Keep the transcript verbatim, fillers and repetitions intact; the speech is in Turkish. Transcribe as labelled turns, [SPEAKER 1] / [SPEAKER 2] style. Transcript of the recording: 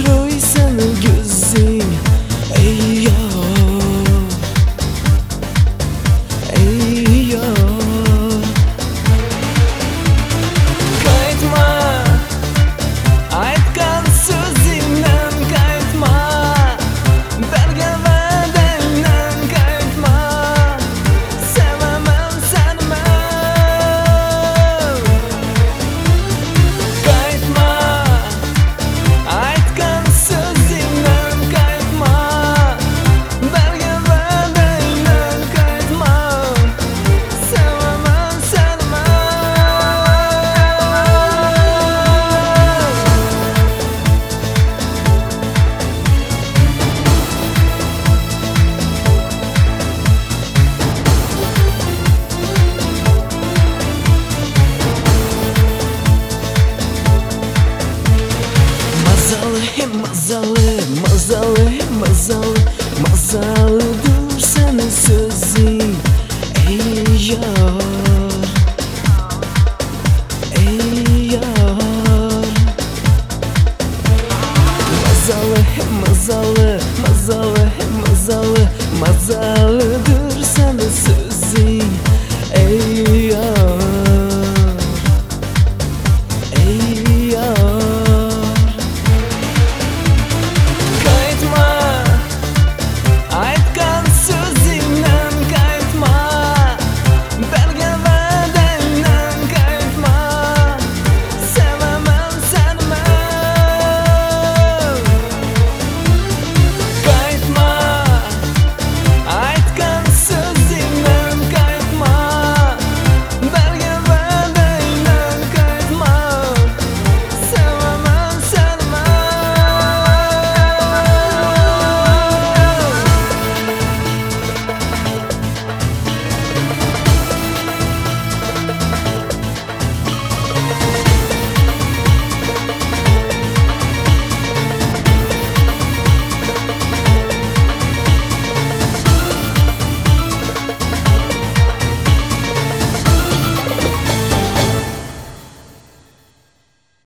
[SPEAKER 1] Nastroysan gözün ey yar, ey yar. Kaytma, aytgan so'zingdan kaytma, bergan va'dangdan kaytma. Sevaman seni men. Kaytma, aytgan so'zingdan kaytma, bergan va'dangdan kaytma. Sevaman seni men. Mazalı, mazalı, mazalı, mazalıdır senin sözün ey yar, ey yar. Mazalı, mazalı, mazalı, mazalı,